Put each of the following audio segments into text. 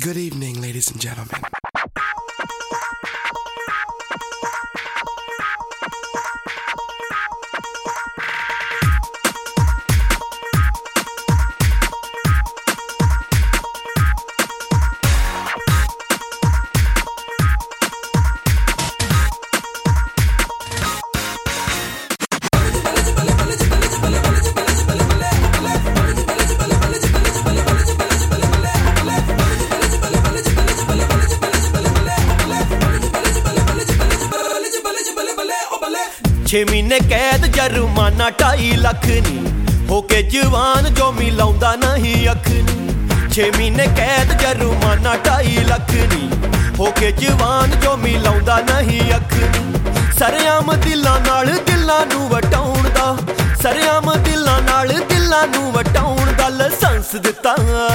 Good evening, ladies and gentlemen. छे महीने कैद जुर्माना 2.5 लाख नी होके जवान जो मिलाउंदा नहीं अख नी 6 महीने कैद जुर्माना 2.5 लाख नी होके जवान जो मिलाउंदा नहीं अख नी सरेआम दिलां नाल दिलां नूं वटाउण दा सरेआम दिलां नाल दिलां नूं वटाउण दा लाइसेंस दिता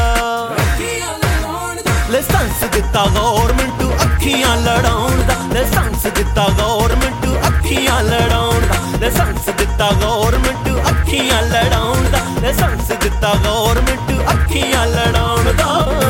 लाइसेंस दिता गौरमेंट अखियां लड़ाउण दा लाइसेंस दिता गौरमेंट अखियां लड़ाउण दा लाइसेंस दिता गौरमेंट अखियां लड़ाउण दा लाइसेंस दिता गौरमेंट अखियां लड़ाउण दा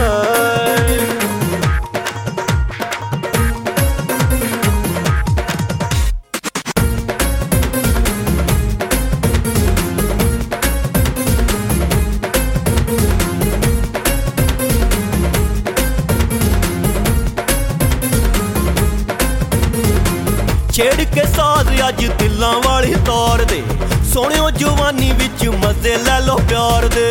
छेड़ के साज अज दिलां वाली तौर दे सोहणियो जवानी विच मजे लै लो प्यार दे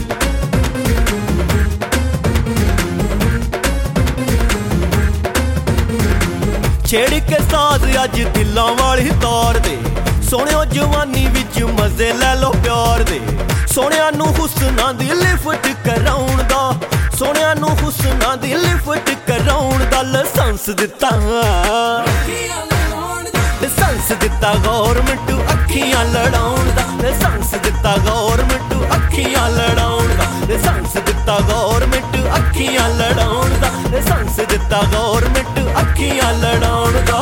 छेड़ के साज अज दिलां वाली तौर दे सोहणियो जवानी विच मजे लै लो प्यार दे सोहणिया नूं हुस्नां दी लिफ्ट कराउण दा सोहणिया नूं हुस्नां दी लिफ्ट कराउण दा लाइसेंस दिता लाइसेंस दिता गौरमेंट अखियां लड़ाउण दा लाइसेंस दिता गौरमेंट अखियां लड़ाउण दा लाइसेंस दिता गौरमेंट अखियां लड़ाउण दा लाइसेंस दिता गौरमेंट अखियां लड़ाउण दा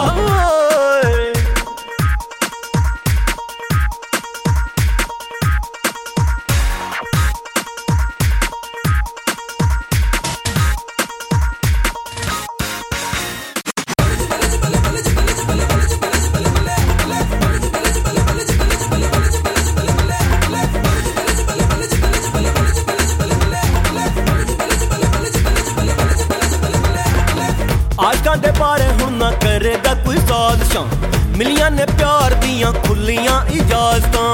आशकां दे बारे हुण ना करेगा कोई साजिशां मिलियां ने प्यार दियां खुलियां इजाजतां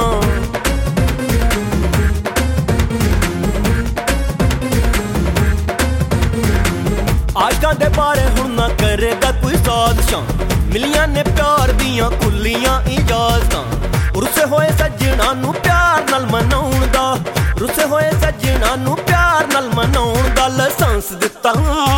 आशकां दे बारे हुण ना करेगा कोई साजिशां मिलियां ने प्यार दियां खुलियां इजाजतां रुसे होए सज्जणा नूं प्यार नाल मनाउण दा रुसे होए सज्जणा नूं प्यार नाल मनाउण दा लाइसेंस दिता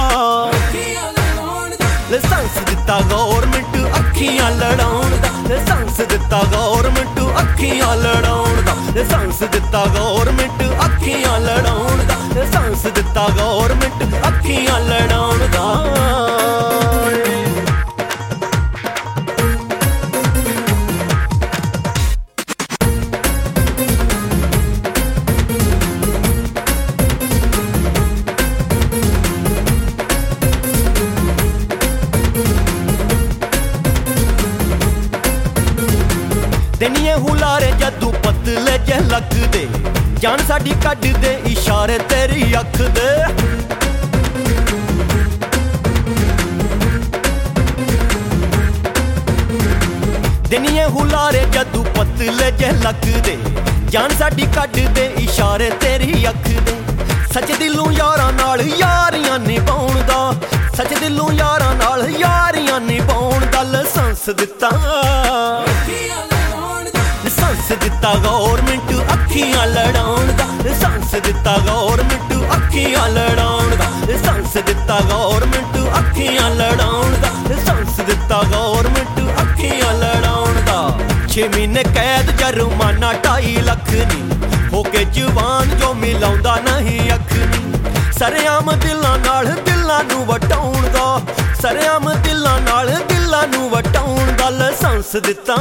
लाइसेंस दिता गौरमेंट अखियां लड़ाउण दा लाइसेंस दिता गौरमेंट अखियां लड़ाउण दा लाइसेंस दिता गौरमेंट अखियां लड़ाउण दा लाइसेंस दिता गौरमेंट अखियां लड़ाउण दा दिनिए हुलारे जदू पतले जे लक दे जान साडी कड दे इशारे तेरी अख दे दिनिए हुलारे जदू पतले जे लक दे जान साडी कड दे इशारे तेरी अख दे सच दिलों यारां नाल यारियां निभाउण दा सच दिलों यारां नाल यारियां निभाउण दा लाइसेंस दिता लाइसेंस दिता गौरमेंट अखियां लड़ाउण दा लाइसेंस दिता गौरमेंट अखियां लड़ाउण दा लाइसेंस दिता गौरमेंट अखियां लड़ाउण दा लाइसेंस दिता गौरमेंट अखियां लड़ाउण दा 6 महीने कैद जुर्माना 2.5 लाख नी होके जवान जो मिलाउंदा नहीं अख नी सरेआम दिलां नाल दिलां नूं वटाउण दा सरेआम दिलां नाल दिलां नूं वटाउण दा लाइसेंस दिता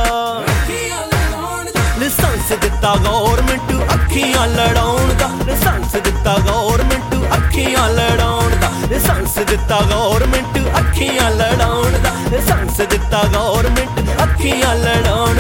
लाइसेंस दिता गौरमेंट अखियां लड़ाउण दा लाइसेंस दिता गौरमेंट अखियां लड़ाउण दा ਲਾਇਸੈਂਸ ਦਿੱਤਾ ਗੌਰਮੈਂਟ ਅੱਖੀਆਂ ਲੜਾਉਣ ਦਾ, ਲਾਇਸੈਂਸ ਦਿੱਤਾ ਗੌਰਮੈਂਟ ਅੱਖੀਆਂ ਲੜਾਉਣ